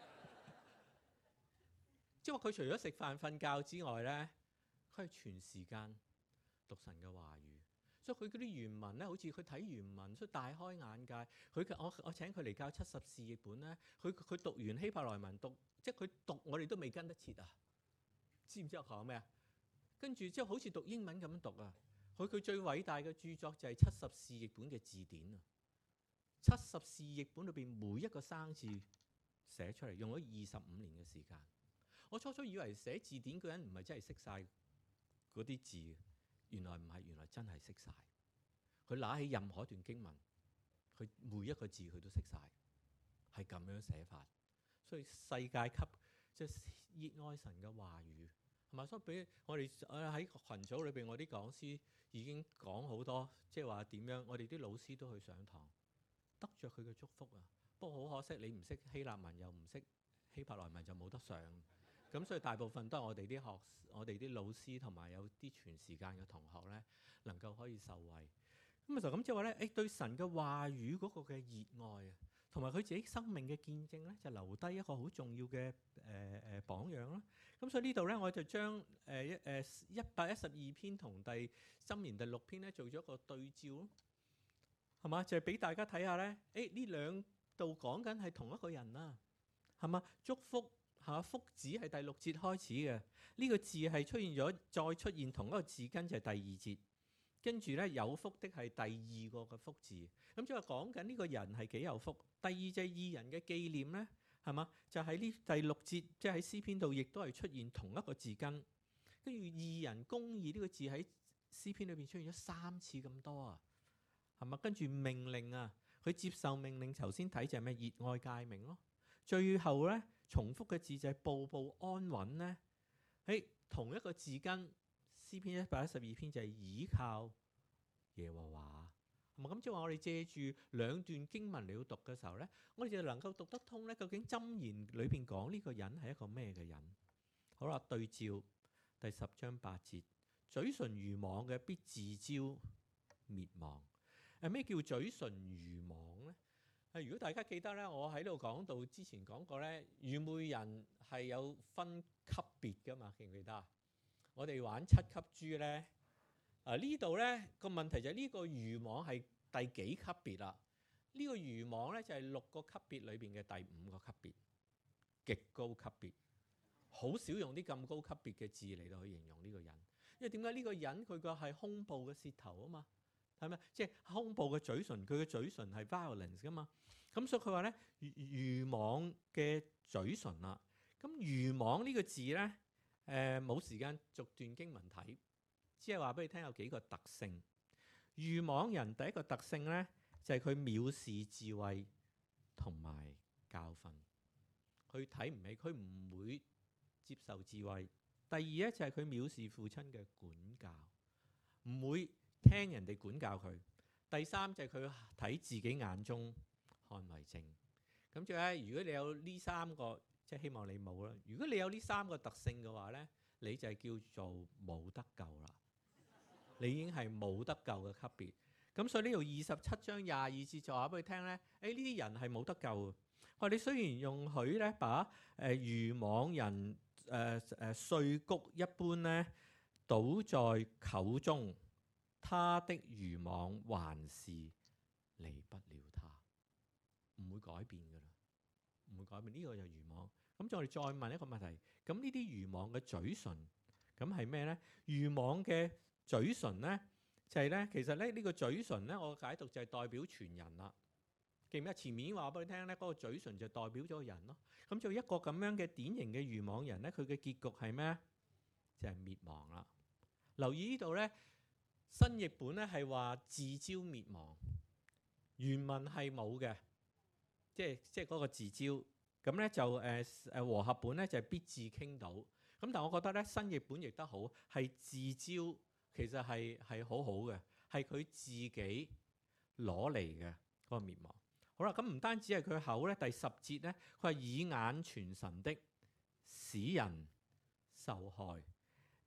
即係話佢除咗食飯瞓覺之外咧，佢係全時間讀神嘅話語。所以佢嗰啲原文咧，好似佢睇原文，所以大開眼界。佢我我請佢嚟教七十士譯本咧，佢佢讀完希伯來文讀，即係佢讀我哋都未跟得切啊！知唔知我講咩啊？跟住之後好似讀英文咁樣讀啊！佢佢最偉大嘅著作就係七十士譯本嘅字典啊！七十士譯本裏邊每一個生字寫出嚟，用咗二十五年嘅時間。我初初以為寫字典嗰人唔係真係識晒嗰啲字，原來唔係，原來真係識晒。佢拿起任何一段經文，佢每一個字佢都識晒，係咁樣寫法。所以世界級即係熱愛神嘅話語，係咪？所以俾我哋喺群組裏邊，我啲講師已經講好多，即係話點樣，我哋啲老師都去上堂，得着佢嘅祝福啊！不過好可惜，你唔識希臘文又唔識希伯來文就冇得上。咁所以大部分都係我哋啲學，我哋啲老師同埋有啲全時間嘅同學咧，能夠可以受惠。咁啊就咁即係話咧，誒對神嘅話語嗰個嘅熱愛啊，同埋佢自己生命嘅見證咧，就留低一個好重要嘅誒誒榜樣啦。咁所以呢度咧，我就將誒一誒一百一十二篇同第箴言第六篇咧做咗一個對照咯，係嘛？就係俾大家睇下咧，誒呢兩度講緊係同一個人啦，係嘛？祝福。嚇，福子係第六節開始嘅，呢、這個字係出現咗，再出現同一個字根就係第二節，跟住咧有福的係第二個嘅福字，咁即係講緊呢個人係幾有福。第二就係義人嘅紀念咧，係嘛？就喺呢第六節，即係喺詩篇度，亦都係出現同一個字根，跟住義人公義呢個字喺詩篇裏邊出現咗三次咁多啊，係嘛？跟住命令啊，佢接受命令，頭先睇就係咩熱愛誡命咯，最後咧。重複嘅字就係步步安穩咧，喺同一個字根，詩篇一百一十二篇就係倚靠耶和華。咁即係話我哋借住兩段經文嚟到讀嘅時候咧，我哋就能夠讀得通咧。究竟箴言裏邊講呢個人係一個咩嘅人？好啦，對照第十章八節，嘴唇愚妄嘅必自招滅亡。誒，咩叫嘴唇愚妄咧？如果大家記得咧，我喺度講到之前講過咧，愚昧人係有分級別噶嘛，記唔記得啊？我哋玩七級豬咧，啊呢度咧個問題就係呢個愚妄係第幾級別啦？呢個愚妄咧就係六個級別裏邊嘅第五個級別，極高級別，好少用啲咁高級別嘅字嚟到去形容呢個人，因為點解呢個人佢個係兇暴嘅舌頭啊嘛？係咪？即係兇暴嘅嘴唇，佢嘅嘴唇係 violence 噶嘛？咁所以佢話咧，愚妄嘅嘴唇啦。咁愚妄呢個字咧，誒、呃、冇時間逐段經文睇，只係話俾你聽有幾個特性。愚妄人第一個特性咧，就係、是、佢藐視智慧同埋教訓，佢睇唔起，佢唔會接受智慧。第二咧就係、是、佢藐視父親嘅管教，唔會聽人哋管教佢。第三就係佢睇自己眼中看為正。咁仲有，如果你有呢三個，即係希望你冇啦。如果你有呢三個特性嘅話咧，你就係叫做冇得救啦。你已經係冇得救嘅級別。咁所以呢度二十七章廿二節就話俾佢聽咧，誒呢啲人係冇得救嘅。話你雖然容許咧把誒愚妄人誒誒碎谷一般咧倒在口中，他的愚妄還是離不了他，唔會改變噶啦，唔會改變。呢、這個就係愚妄。咁我哋再問一個問題，咁呢啲愚妄嘅嘴唇，咁係咩咧？愚妄嘅嘴唇咧，就係、是、咧，其實咧呢、這個嘴唇咧，我解讀就係代表全人啦。記唔記得前面話俾你聽咧，嗰、那個嘴唇就代表咗人咯。咁就一個咁樣嘅典型嘅愚妄人咧，佢嘅結局係咩？就係、是、滅亡啦。留意呢度咧。新譯本咧係話自招滅亡，原文係冇嘅，即係即係嗰個自招。咁咧就誒誒和合本咧就係必致傾倒。咁但係我覺得咧新譯本譯得好，係自招，其實係係好好嘅，係佢自己攞嚟嘅嗰個滅亡。好啦，咁唔單止係佢口咧，第十節咧佢係以眼傳神的，使人受害。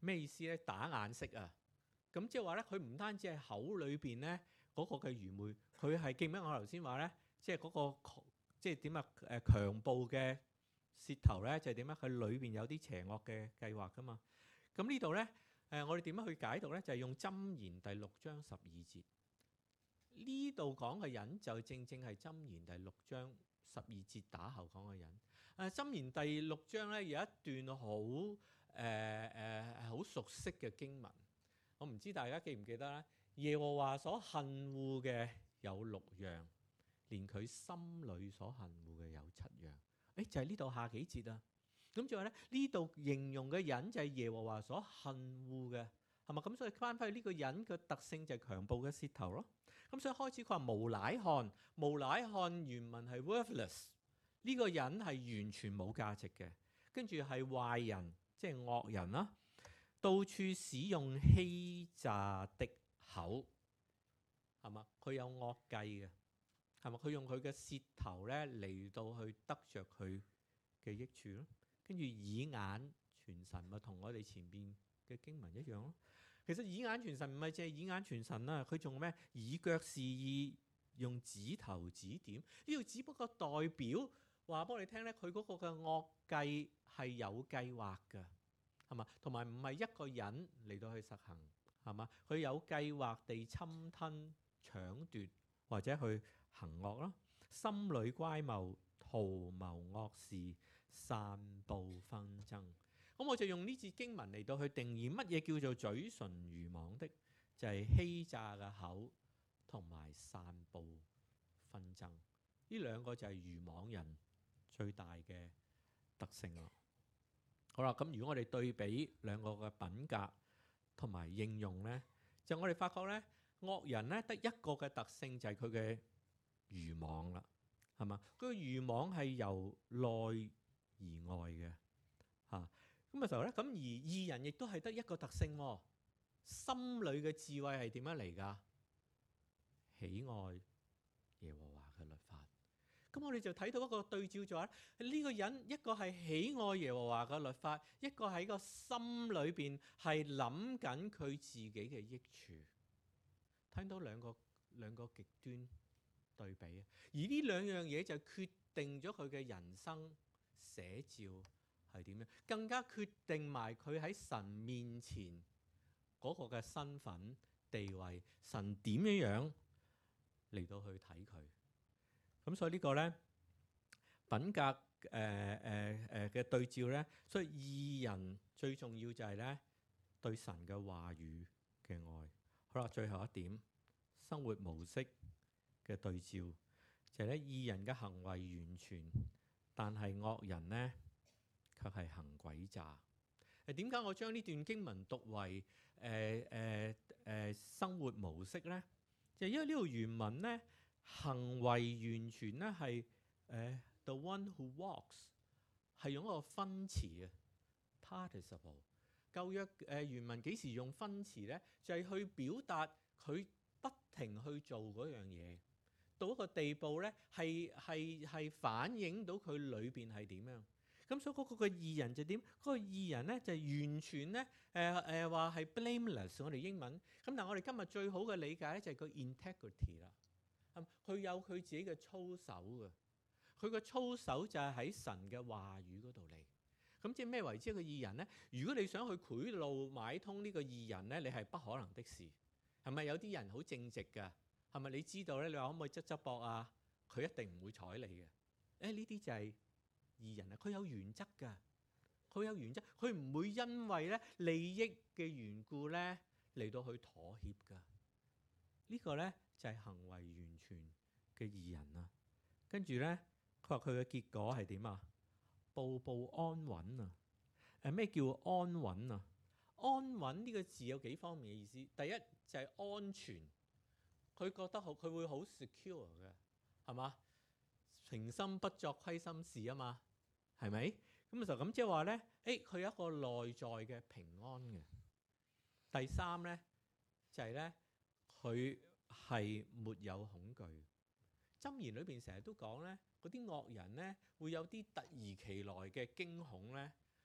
咩意思咧？打眼色啊！咁即係話咧，佢唔單止係口裏邊咧嗰個嘅愚昧，佢係記唔記得我頭先話咧？即係嗰個即係點啊？誒強暴嘅舌頭咧，就係點啊？佢裏邊有啲邪惡嘅計劃噶嘛。咁呢度咧，誒我哋點樣去解讀咧？就係用箴言第六章十二節。呢度講嘅人就正正係箴言第六章十二節打後講嘅人。誒箴言第六章咧有一段好誒誒好熟悉嘅經文，我唔知大家記唔記得咧？耶和華所恨惡嘅有六樣，連佢心裏所恨惡嘅有七樣。誒就係呢度下幾節啊。咁就係咧呢度形容嘅人就係耶和華所恨惡嘅，係嘛？咁所以翻返去呢個人嘅特性就係強暴嘅舌頭咯。咁所以開始佢話無乃漢，無乃漢原文係 worthless， 呢個人係完全冇價值嘅。跟住係壞人，即係惡人啦，到處使用欺詐的口，係嘛？佢有惡計嘅，係嘛？佢用佢嘅舌頭咧嚟到去得着佢嘅益處咯。跟住以眼傳神咪同我哋前邊嘅經文一樣咯。其實以眼傳神唔係淨係以眼傳神啦，佢仲咩？以腳示意，用指頭指點。呢度只不過代表話俾我哋聽咧，佢嗰個嘅惡計係有計劃㗎，係嘛？同埋唔係一個人嚟到去實行，係嘛？佢有計劃地侵吞、搶奪或者去行惡啦，心裏乖謬，圖謀惡事，散佈紛爭。咁我就用呢節經文嚟到去定義乜嘢叫做嘴唇愚妄的，就係、是、欺詐嘅口同埋散佈紛爭。呢兩個就係愚妄人最大嘅特性咯。好啦，咁如果我哋對比兩個嘅品格同埋應用呢，就我哋發覺呢，惡人呢得一個嘅特性就係佢嘅愚妄啦，係嘛？佢嘅愚妄係由內而外嘅嚇。咁嘅時候咧，咁而義人亦都係得一個特性，心裏嘅智慧係點樣嚟㗎？喜愛耶和華嘅律法。咁我哋就睇到一個對照，就話呢個人一個係喜愛耶和華嘅律法，一個喺個心裏邊係諗緊佢自己嘅益處。睇到兩個兩個極端對比啊！而呢兩樣嘢就決定咗佢嘅人生寫照係點樣，更加決定埋佢喺神面前嗰個嘅身份地位，神點樣樣嚟到去睇佢。咁所以呢個呢，品格誒誒誒嘅對照呢，所以義人最重要就係呢對神嘅話語嘅愛。好啦，最後一點，生活模式嘅對照就係呢，義人嘅行為完全，但係惡人呢卻係行詭詐。誒點解我將呢段經文讀為誒誒誒生活模式呢？就因為呢度原文呢，行為完全呢係誒 the one who walks 係用一個分詞啊 participle。舊約誒原文幾時用分詞呢？就係、是、去表達佢不停去做嗰樣嘢，到一個地步呢，係係係反映到佢裏邊係點樣。咁所以嗰個嘅義人就點？嗰、那個義人咧就完全咧誒誒話係 blameless， 我哋英文。咁但係我哋今日最好嘅理解咧就係個 integrity 啦。佢有佢自己嘅操守嘅，佢個操守就係喺神嘅話語嗰度嚟。咁即係咩為之一個義人咧？如果你想去賄賂買通呢個義人咧，你係不可能的事。係咪有啲人好正直㗎？係咪你知道咧？你話可唔可以側側膊啊？佢一定唔會睬你嘅。誒呢啲就係、是。義人啊，佢有原則㗎，佢有原則，佢唔會因為咧利益嘅緣故咧嚟到去妥協㗎。呢個咧就係行為完全嘅義人啊。跟住咧，佢話佢嘅結果係點啊？步步安穩啊！誒咩叫安穩啊？安穩呢個字有幾方面嘅意思。第一就係安全，佢覺得好，佢會好 secure 嘅，係嘛？平心不作虧心事啊嘛。係咪？咁就咁即係話咧，誒佢有一個內在嘅平安嘅。第三咧就係、是、咧，佢係沒有恐懼。箴言裏邊成日都講咧，嗰啲惡人咧會有啲突如其來嘅驚恐咧，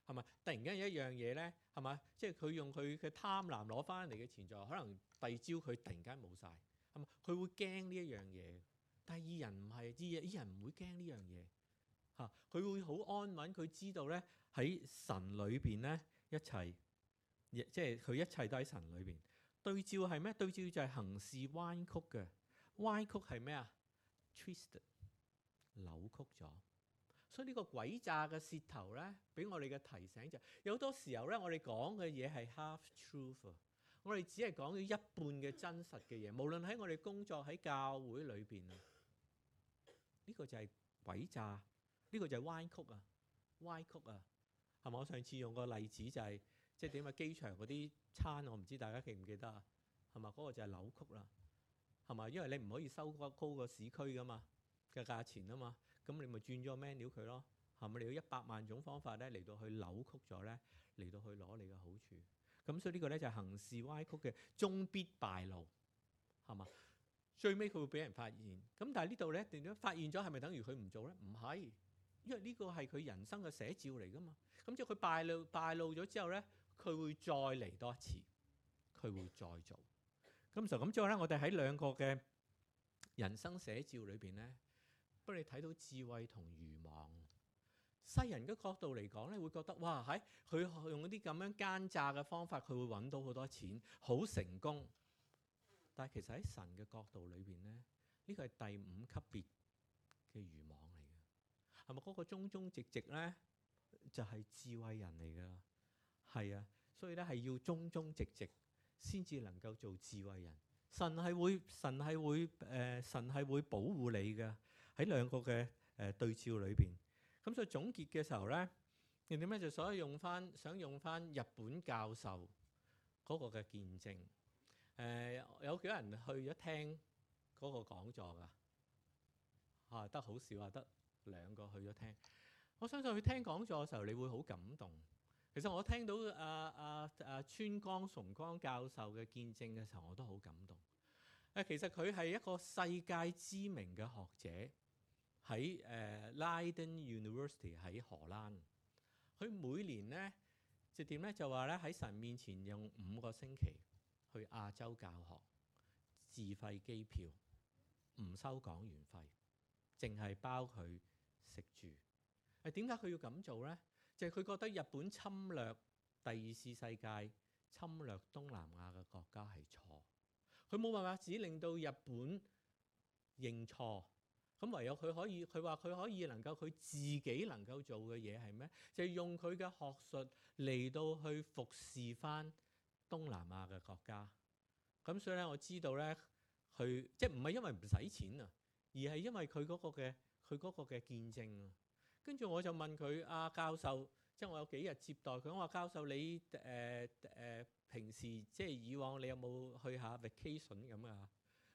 係咪？突然間有一樣嘢咧，係咪？即係佢用佢嘅貪婪攞翻嚟嘅錢財，可能第二朝佢突然間冇晒，係咪？佢會驚呢一樣嘢。但係義人唔係，義義人唔會驚呢樣嘢嚇，佢會好安穩。佢知道咧喺神裏邊咧一切，即係佢一切都喺神裏邊。對照係咩？對照就係行事彎曲嘅。彎曲係咩啊 ？Twisted 扭曲咗。所以呢個詭詐嘅舌頭咧，俾我哋嘅提醒就係、有好多時候咧，我哋講嘅嘢係 half truth， 我哋只係講咗一半嘅真實嘅嘢。無論喺我哋工作喺教會裏邊啊，呢、這個就係詭詐，呢、這個就係彎曲啊，歪曲啊，係咪？我上次用個例子就係、是、即係點啊？機場嗰啲餐，我唔知大家記唔記得啊？係嘛？嗰、那個就係扭曲啦，係嘛？因為你唔可以收高過市區噶嘛嘅價錢啊嘛。咁你咪轉咗個 menu 佢咯，係咪？你要一百萬種方法咧嚟到去扭曲咗咧，嚟到去攞你嘅好處。咁所以呢個咧就係行事歪曲嘅，終必敗露，係嘛？最尾佢會俾人發現。咁但係呢度咧，點樣發現咗係咪等於佢唔做咧？唔係，因為呢個係佢人生嘅寫照嚟噶嘛。咁即係佢敗露敗露咗之後咧，佢會再嚟多一次，佢會再做。咁就咁之後咧，我哋喺兩個嘅人生寫照裏邊咧，不過你睇到智慧同愚妄，世人嘅角度嚟講咧，會覺得哇，喺佢用嗰啲咁樣奸詐嘅方法，佢會揾到好多錢，好成功。但係其實喺神嘅角度裏邊咧，呢個係第五級別嘅愚妄嚟嘅，係咪？嗰個忠忠直直咧，就係智慧人嚟噶，係啊，所以咧係要忠忠直直先至能夠做智慧人。神係會，神係會，誒、呃，神係會保護你嘅。喺兩個嘅誒對照裏邊，咁所以總結嘅時候咧，你點咧就所以用翻，想用翻日本教授嗰個嘅見證。誒、呃、有幾多人去咗聽嗰個講座㗎？啊，得好少啊，得兩個去咗聽。我相信去聽講座嘅時候，你會好感動。其實我聽到阿阿阿川江崇光教授嘅見證嘅時候，我都好感動。誒，其實佢係一個世界知名嘅學者。喺誒 Leiden University 喺荷蘭，佢每年咧就點咧就話咧喺神面前用五個星期去亞洲教學，自費機票，唔收講員費，淨係包佢食住。誒，點解佢要咁做咧？就係、是、佢覺得日本侵略第二次世界、侵略東南亞嘅國家係錯，佢冇辦法只令到日本認錯。咁唯有佢可以，佢話佢可以能夠佢自己能夠做嘅嘢係咩？就係、是、用佢嘅學術嚟到去服侍翻東南亞嘅國家。咁所以咧，我知道咧，佢即係唔係因為唔使錢啊，而係因為佢嗰個嘅佢嗰個嘅見證啊。跟住我就問佢啊，教授，即係我有幾日接待佢，我話教授你誒誒、呃呃、平時即係以往你有冇去下 vacation 咁啊？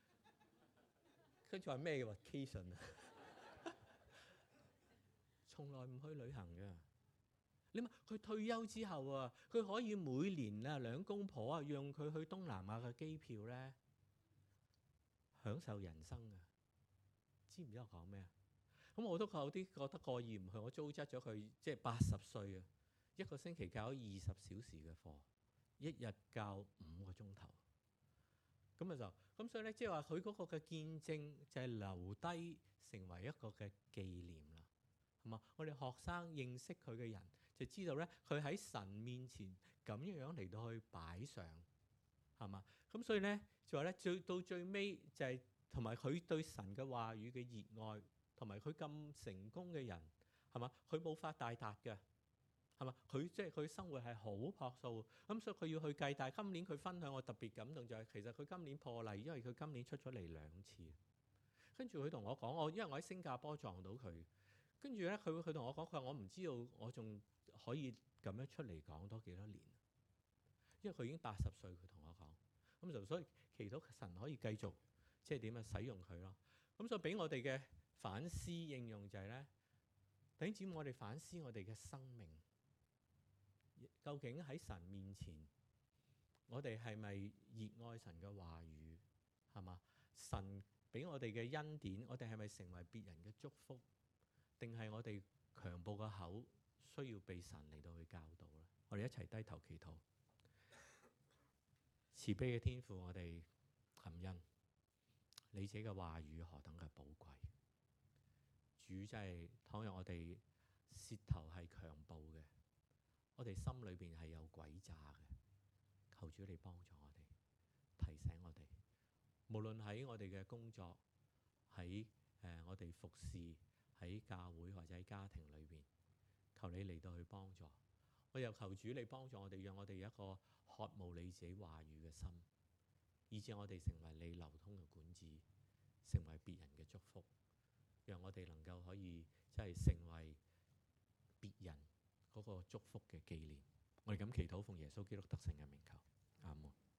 跟住話咩嘅 vacation 啊？從來唔去旅行嘅。你問佢退休之後啊，佢可以每年啊兩公婆啊讓佢去東南亞嘅機票咧，享受人生嘅。知唔知我講咩啊？咁我都有啲覺得過意唔去，我糟質咗佢，即係八十歲啊，一個星期教咗二十小時嘅課，一日教五個鐘頭。咁啊就咁，所以咧，即係話佢嗰個嘅見證就係留低成為一個嘅紀念啦，係嘛？我哋學生認識佢嘅人就知道咧，佢喺神面前咁樣樣嚟到去擺上，係嘛？咁所以咧就話咧，最到最尾就係同埋佢對神嘅話語嘅熱愛，同埋佢咁成功嘅人，係嘛？佢冇發大達嘅。係嘛？佢即係佢生活係好樸素，咁所以佢要去計。但係今年佢分享我特別感動就係，其實佢今年破例，因為佢今年出咗嚟兩次。跟住佢同我講，我因為我喺新加坡撞到佢，跟住咧佢佢同我講，佢話我唔知道我仲可以咁樣出嚟講多幾多年，因為佢已經八十歲。佢同我講，咁就所以祈禱神可以繼續即係點啊使用佢咯。咁所以俾我哋嘅反思應用就係咧，弟兄姊妹，我哋反思我哋嘅生命。究竟喺神面前，我哋係咪熱愛神嘅話語？係嘛？神俾我哋嘅恩典，我哋係咪成為別人嘅祝福？定係我哋強暴個口，需需要被神嚟到去教導咧？我哋一齊低頭祈禱。慈悲嘅天父，我哋感恩你自己嘅話語何等嘅寶貴。主，真係倘若我哋舌頭係強暴嘅，我哋心裏邊係有詭詐嘅，求主你幫助我哋，提醒我哋，無論喺我哋嘅工作，喺誒、呃、我哋服侍，喺教會或者喺家庭裏邊，求你嚟到去幫助。我又求主你幫助我哋，讓我哋有一個渴慕你自己話語嘅心，以致我哋成為你流通嘅管子，成為別人嘅祝福，讓我哋能夠可以即係成為別人嗰個祝福嘅紀念。我哋咁祈禱，奉耶穌基督得勝嘅名求，阿門。